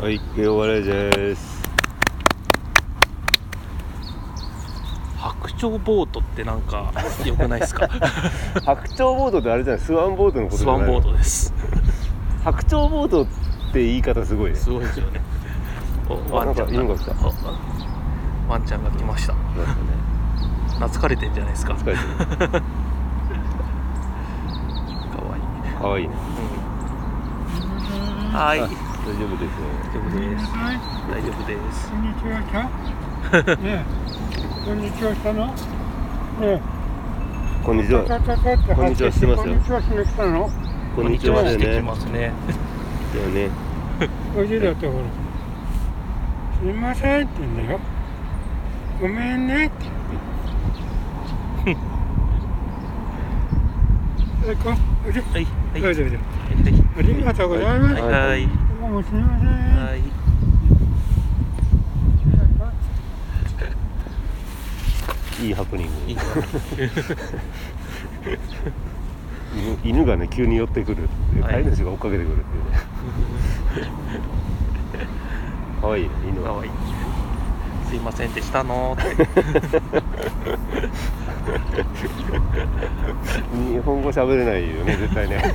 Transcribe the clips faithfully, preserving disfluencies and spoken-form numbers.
はい、終わりです。 白鳥ボートってなんか良くないですか？ 白鳥ボートってあれじゃない、スワンボートのことじゃないの？ スワンボートです。 白鳥ボートって言い方すごいね。 すごいですよね。おワンちゃんが犬が来た。 ワンちゃんが来ました。懐かれてんじゃないですか。 懐かれてる。 かわいい。 かわいいね。 うん、はい。 大丈夫ですよ。 大丈夫です。大丈夫です。 こんにちは来た？ねえ。こんにちは来たの？ねえ。 こんにちは。こんにちはしてますよ。 こんにちはしに来たの？ こんにちはしてきますね。 だよね。 おいしいだってほら。すみませんって言うんだよ。ごめんねって。はい、こう。おいで。 はい。はい。 どうぞどうぞ。あありがとうございます。 はい。はい。 どうもすみません。 はい。 いいハプニング。 いい犬, 犬がね急に寄ってくるっていう、飼い主が追っかけてくるっていうね。可愛いね、犬は。 可愛い。すいませんでしたのーって。 日本語喋れないよね絶対ね。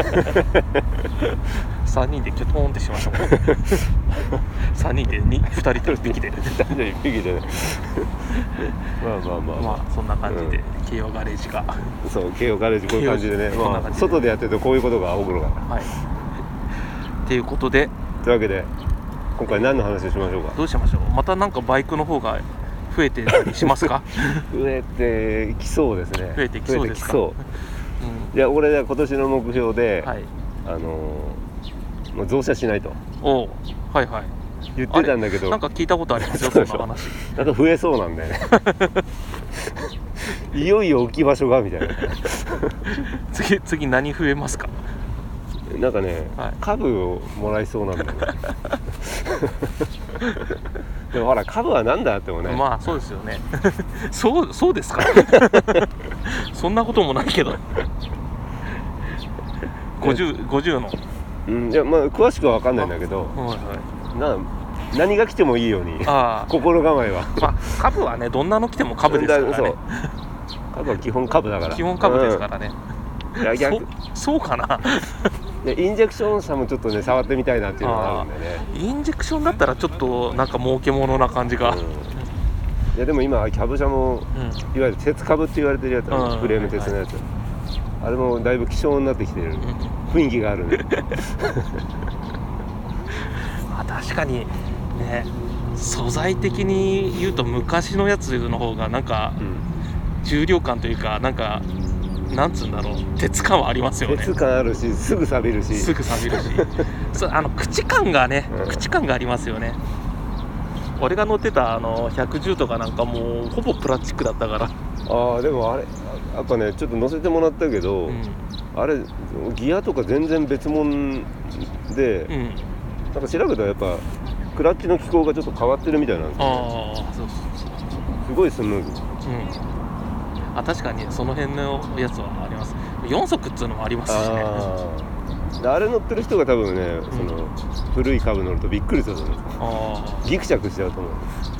さんにんでキョトーンってしましたもん。さんにんでにふたりといっぴきで。 男女いっぴきでね。まあまあまあまあそんな感じで、うん、慶応ガレージが。そう慶応ガレージこういう感じでね。まあ、外でやってるとこういうことが起こるから。はい。 っていうことで。 というわけで今回何の話をしましょうか。 どうしましょう。またなんかバイクの方が増えてたりしますか？ 増えてきそうですね。 増えてきそうですか。 そう。うん、いや俺は今年の目標で、はい、あのー、もう増車しないと。 おはいはい。 言ってたんだけど。 なんか聞いたことありますよそんな話。 なんか増えそうなんだよね。いよいよ置き場所がみたいな。 次次何増えますか？ なんかね、はい、株をもらいそうなんだよね。でもほら株はなんだってもね。 まあそうですよね。そうそうですか。そんなこともないけど。ごじゅう、ごじゅうの。 うん、いやまあ詳しくは分かんないんだけど、はいはい、な何が来てもいいように心構えは。 まあ株はねどんなの来ても株ですからね。そう株は基本株だから。 基本株ですからね。うん、いや逆 そ, そうかな。 インジェクション車もちょっとね触ってみたいなっていうのがあるんでね。 インジェクションだったらちょっとなんか儲けものな感じが、うん、いやでも今キャブ車も、うん、いわゆる鉄株って言われてるやつ、うん、フレーム鉄のやつ、はい、あれもだいぶ希少になってきてる、うん、雰囲気があるね。 あ確かにね素材的に言うと昔のやつの方がなんか、うん、重量感というかなんかなんつうんだろう鉄感はありますよね。 鉄感あるしすぐ錆びるしすぐ錆びるしそうあの口感がね、うん、口感がありますよね。俺が乗ってたあのひゃくじゅうとかなんかもうほぼプラスチックだったから。 ああでもあれやっぱねちょっと乗せてもらったけど、うん、あれギアとか全然別物で、うん、なんか調べたらやっぱクラッチの機構がちょっと変わってるみたいなんですよ、ね、あそうそうそうすごいスムーズ、うんあ確かにその辺のやつはあります。よん速っつうのもありますしね。 あ, あれ乗ってる人が多分ね、うん、その古い株乗るとびっくりすると思うんですよ。ギクシャクしちゃうと思う。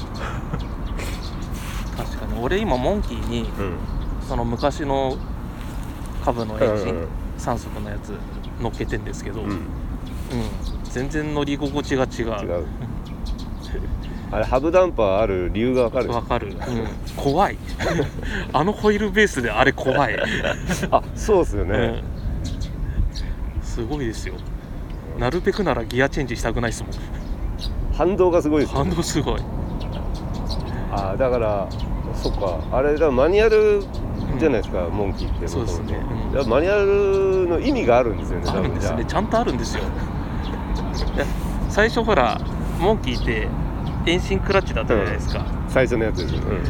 確かに俺今モンキーに、うん、その昔の株のエンジン、うんうん、さん速のやつ乗っけてんですけど、うんうん、全然乗り心地が違う。違うあれハブダンパーある理由がわかる。 わかる、うん、怖い。あのホイールベースであれ怖い。 あそうですよね、 うん、すごいですよ。なるべくならギアチェンジしたくないですもん。 反動がすごいですよ、 ね、反動すごい。 あだからそっかあれだマニュアルじゃないですか、うん、モンキーって。 そうですね、 うん、マニュアルの意味があるんですよね。 あるんですね。ちゃんとあるんですよ。最初ほらモンキーって遠心クラッチだったじゃないですか、 うん、最初のやつですよ、うん、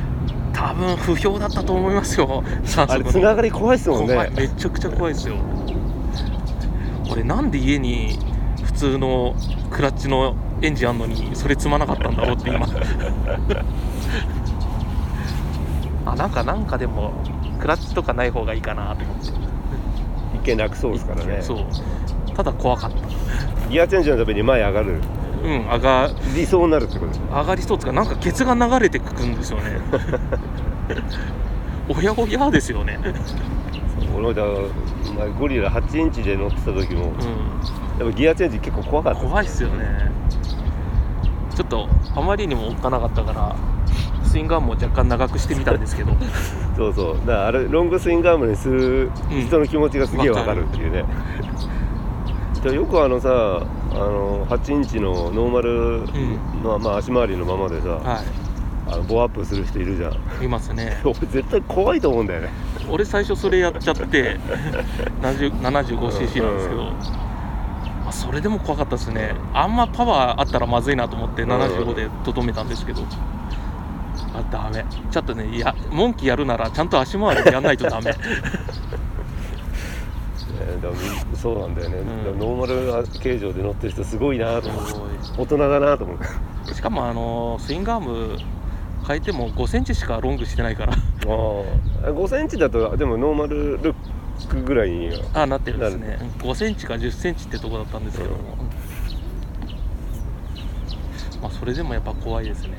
多分不評だったと思いますよ。 あれつながり怖いですもんね。 怖いめちゃくちゃ怖いですよ。俺なんで家に普通のクラッチのエンジンあんのにそれ積まなかったんだろうって今。あなんかなんかでもクラッチとかない方がいいかなと思って。 一見楽そうですからね。 そうただ怖かった。 ギアチェンジのために前上がるうん上がりそうになるってことですね。 上がりそうっていうかなんかケツが流れてくんですよねおやおやですよね俺もだからゴリラはちインチで乗ってた時も、うん、やっぱギアチェンジ結構怖かった、 ね、怖いっすよね。ちょっとあまりにもおっかなかったからスイングアームを若干長くしてみたんですけどそうそう、だからあれロングスイングアームにする人の気持ちがすげえわかるっていうね、うん、よくあのさあのはちインチのノーマルの、うん、まあ、足回りのままでさ、はい、あのボアアップする人いるじゃん。 いますね。 俺絶対怖いと思うんだよね。 俺最初それやっちゃってななじゅうごシーシー なんですけど、うんうん、まあ、それでも怖かったですね。あんまパワーあったらまずいなと思ってななじゅうごでとどめたんですけど、あ、ダメ。ちょっとね、やモンキーやるならちゃんと足回りでやんないとダメだそうなんだよね、うん、ノーマル形状で乗ってる人すごいなと思って、大人だなと思って。 しかもあのスイングアーム変えてもごセンチしかロングしてないからあごセンチだとでもノーマルルックぐらいにはあなってるんですね。ごセンチかじゅっセンチってとこだったんですけども、うん、まあそれでもやっぱ怖いですね。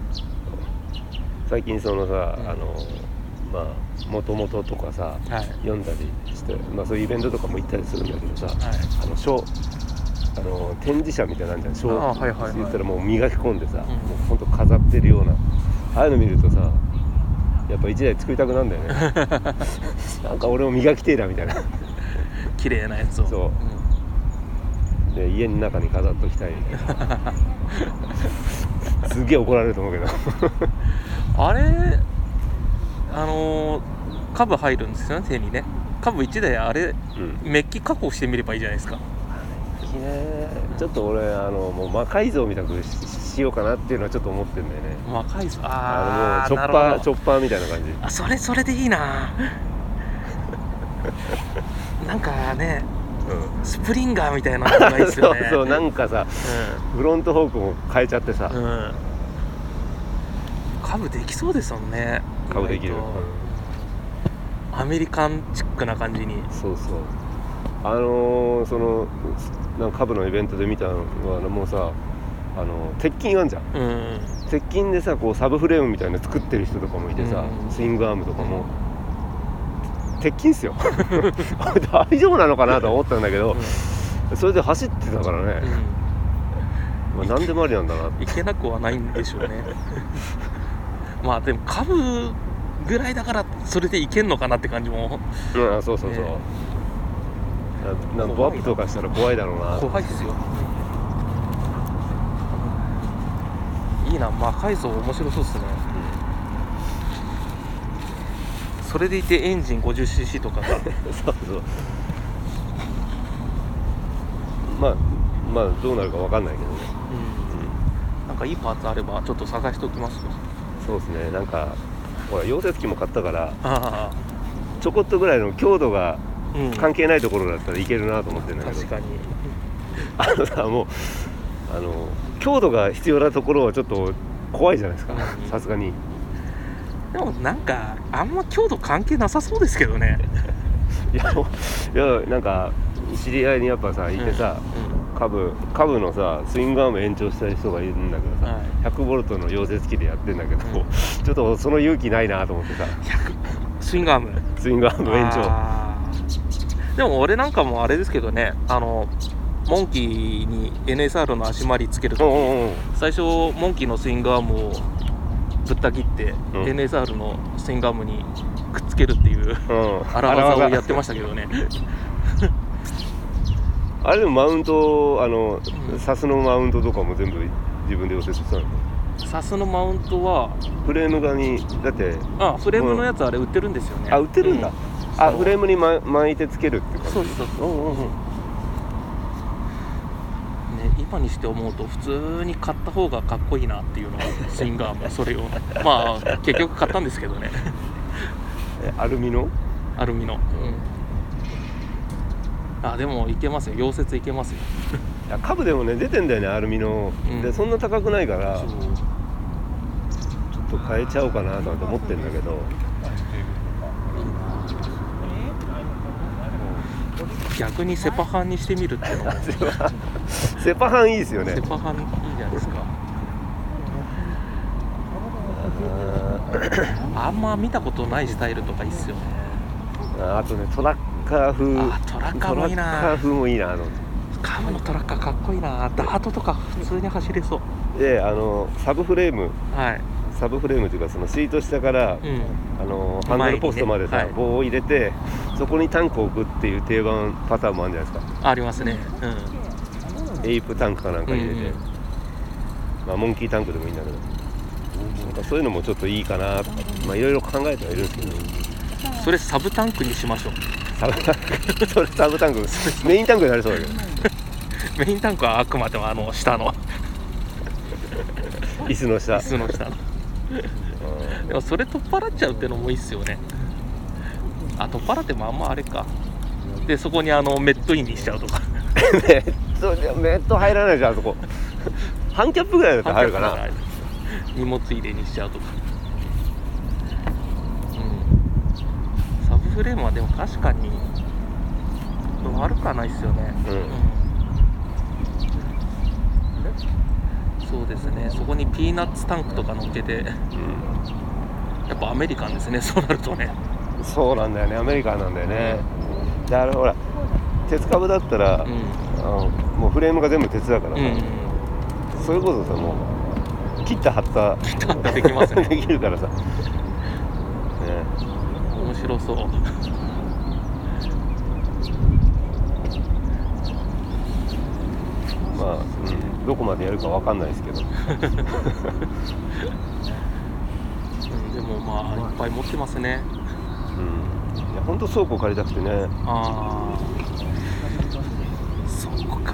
最近そのさ、うん、あのまあもともととかさ、はい、読んだりして、まあ、そういうイベントとかも行ったりするんだけどさ、はい、あのショーあの展示車みたいなんじゃん、ショー、はいはいはい、言ったらもう磨き込んでさ、うん、もうほんと飾ってるようなああいうの見るとさやっぱ一台作りたくなるんだよねなんか俺も磨きてえだみたいな綺麗なやつをそう、うん、で家の中に飾っときたいみたいなすげえ怒られると思うけどあれあのー、株入るんですよね、手にね。株いちだいあれ、うん、メッキ加工してみればいいじゃないですか。 ね、ちょっと俺あのもう魔改造みたく し, しようかなっていうのはちょっと思ってるんだよね。 魔改造、ああのもうチョッパーチョッパーみたいな感じ。 あ、それそれでいいななんかね、うん、スプリンガーみたいなのがいいですよねそうそう、なんかさ、うん、フロントフォークも変えちゃってさ、うん、 株できそうですもんね。 株できる、 うん、アメリカンチックな感じに。 そうそう、あのー、そのなんか株のイベントで見たのはもうさ、あの鉄筋あんじゃん、うん、鉄筋でさこうサブフレームみたいなの作ってる人とかもいてさ、うん、スイングアームとかも、うん、鉄筋っすよ大丈夫なのかなと思ったんだけど、うん、それで走ってたからね、うん、まあ、何でもありなんだな。 いけなくはないんでしょうねまあでも株ぐらいだからそれでいけんのかなって感じも、 うん、そうそうそう、ね、なんかボアップとかしたら怖いだろうな。 怖いですよ。いいな、魔改造面白そうですね、うん、それでいてエンジン ごじゅっシーシー とかがそうそう、 まあまあどうなるか分かんないけどね、 うんうん、なんかいいパーツあればちょっと探しておきますよ。 そうですね、なんかほら溶接機も買ったからあちょこっとぐらいの強度が関係ないところだったらいけるなと思ってるんだけど、 確かにあのさ、もうあの強度が必要なところはちょっと怖いじゃないですか、さすがに。 でもなんかあんま強度関係なさそうですけどねいや、いやなんか知り合いにやっぱさいてさ、うんうん、株, 株のさスイングアーム延長したい人がいるんだけどさ、はい、ひゃくボルトの溶接機でやってんだけど、うん、ちょっとその勇気ないなと思ってさスイングアームスイングアーム延長。 でも俺なんかもあれですけどね、あのモンキーに エヌエスアール の足回りつけるとき、うんうん、最初モンキーのスイングアームをぶった切って、うん、エヌエスアール のスイングアームにくっつけるっていう、うん、荒技をやってましたけどねあれでもマウント、あの、うん、サスのマウントとかも全部自分で溶接したの？ サスのマウントはフレーム側にだってあフレームのやつあれ売ってるんですよね。 あ、売ってるんだ、うん、あ、フレームに、ま、巻いてつけるって感じ。 そうそうそう、うんうんうん、ね、今にして思うと普通に買った方がかっこいいなっていうのがスイングアームそれをまあ結局買ったんですけどねえ、アルミのアルミの、うん、あ、でもいけますよ、溶接いけますよいや、株でもね出てんだよね、アルミの、うん、でそんな高くないからちょっと変えちゃおうかなと思ってるんだけど、 逆にセパハンにしてみるっていうのもセパハンいいですよね。 セパハンいいじゃないですか。あんま見たことないスタイルとかいいっすよね。 あとねトラッカー風。 あトラッカーもいいな。 トラッカー風もいいな。あのカブのトラッカーかっこいいな。ダートとか普通に走れそう。 であのサブフレーム、 はい、 サブフレームというかそのシート下から、うん、あのハンドルポストまでさ、ね、はい、棒を入れてそこにタンクを置くっていう定番パターンもあるんじゃないですか。 ありますね、 うん、エイプタンクかなんか入れて、うんうん、まあ、モンキータンクでもいいんだけど、なんかそういうのもちょっといいかなとか、まあいろいろ考えてはいるんですけど、 それサブタンクにしましょう。 サブタンクそれサブタンクメインタンクになりそうだけどメインタンクはあくまでもあの下の椅子の下椅子の下のでもそれ取っ払っちゃうってのもいいっすよね。あ取っ払ってもあんまあれか。でそこにあのメットインにしちゃうとかメットメット入らないじゃんあそこハンキャップぐらいだったら入るかな。 荷物入れにしちゃうとか、うん、サブフレームはでも確かに悪くはないっすよね、うんうん、そうですね。そこにピーナッツタンクとか乗っけて、うん、やっぱアメリカンですね。そうなるとね。 そうなんだよね、アメリカンなんだよね、うん、であれほら鉄株だったら、うん、あのもうフレームが全部鉄だからさ、うん、それこそさもう切った貼った切った貼ったできますねできるからさ、ね、 面白そう。 まあ、うん、どこまでやるかわかんないですけどでもまあいっぱい持ってますね。 うん、いや本当倉庫借りたくてね。 ああ倉庫か。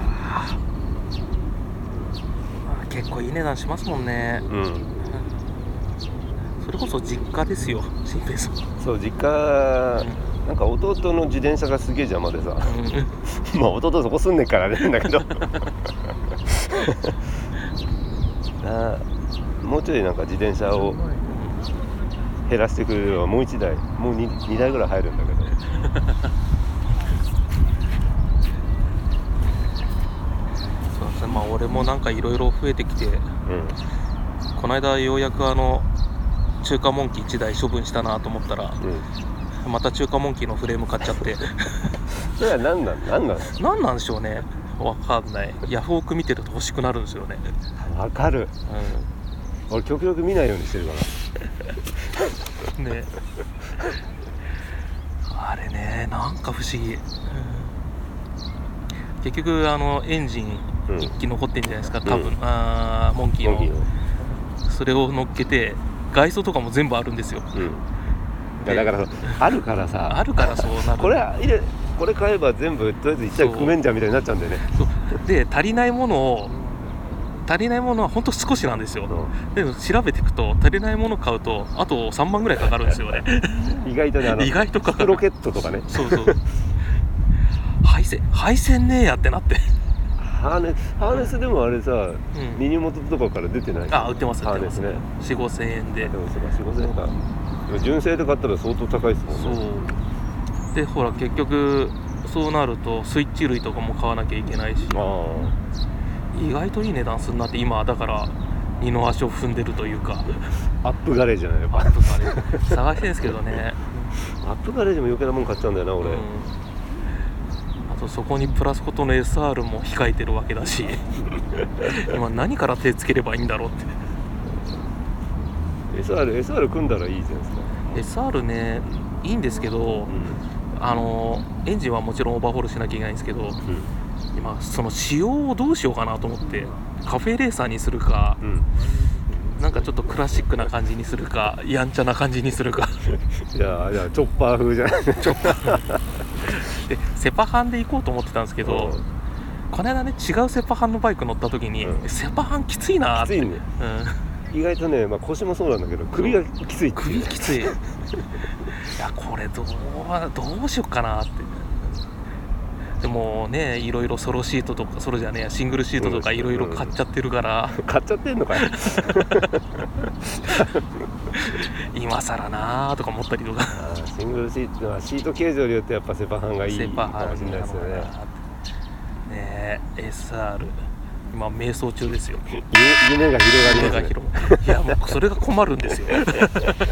結構いい値段しますもんね、うん、それこそ実家ですよ新平さん。 そう実家、うん、なんか弟の自転車がすげえ邪魔でさ、うん、まあ弟そこ住んでっからねんだけどあもうちょいなんか自転車を減らしてくれればもういちだいもう 2, にだいぐらい入るんだけどそうですね。まあ俺もなんかいろいろ増えてきて、うん、この間ようやくあの中華モンキーいちだい処分したなと思ったら、うん、また中華モンキーのフレーム買っちゃってそれは何なん何なん何なんでしょうね。わかんない。ヤフオク見てると欲しくなるんですよね。 わかる、うん、俺極力見ないようにしてるからねあれねなんか不思議、うん、結局あのエンジンいっき残ってんじゃないですか、うん、多分、うん、あモンキーのそれを乗っけて外装とかも全部あるんですよ、うん、 いやだからあるからさあるからそうなるこれ入れこれ買えば全部とりあえず一体組めんじゃんみたいになっちゃうんだよね。 そうで足りないものを足りないものは本当少しなんですよ、うん、でも調べていくと足りないもの買うとあとさんまんぐらいかかるんですよね意外とねあの意外とかかるロケットとかねそうそう配線配線ねえやってなってハーネスハーネスでもあれさ、うん、ミニモトとかから出てない。 あ売ってますハーネスね よん、 ごせんえんで。 でもそうか よん、ごせんえんか。純正で買ったら相当高いですもんね。 そうでほら結局そうなるとスイッチ類とかも買わなきゃいけないし、あ意外といい値段するなって今だから二の足を踏んでるというかアップガレージじゃないのか。 アップガレージ探してるんですけどねアップガレージも余計なもん買っちゃうんだよな俺、うん、 あとそこにプラスことの エスアール も控えてるわけだし今何から手つければいいんだろうってエスアール エスアール 組んだらいいじゃないですか。 エスアール ねいいんですけど、うんあのエンジンはもちろんオーバーホールしなきゃいけないんですけど、うん、今その仕様をどうしようかなと思ってカフェレーサーにするか、うん、なんかちょっとクラシックな感じにするかやんちゃな感じにするかいやいやチョッパー風じゃないチョッパーでセパハンで行こうと思ってたんですけど、うん、この間ね違うセパハンのバイク乗った時に、うん、セパハンきついなーって。 きついね、うん、意外とね、まあ、腰もそうなんだけど首がきついって首きついいやこれどうどうしよっかなって。でもねいろいろソロシートとかソロじゃねえやシングルシートとかいろいろ買っちゃってるから、 うん、買っちゃってんのかよ今更なーとか思ったりとかあシングルシートはシート形状によってやっぱセパハンがいいかもしれないですよね。 ねえ エスアール今瞑想中ですよ。 夢が広がりますね。 夢が広がいやもうそれが困るんですよ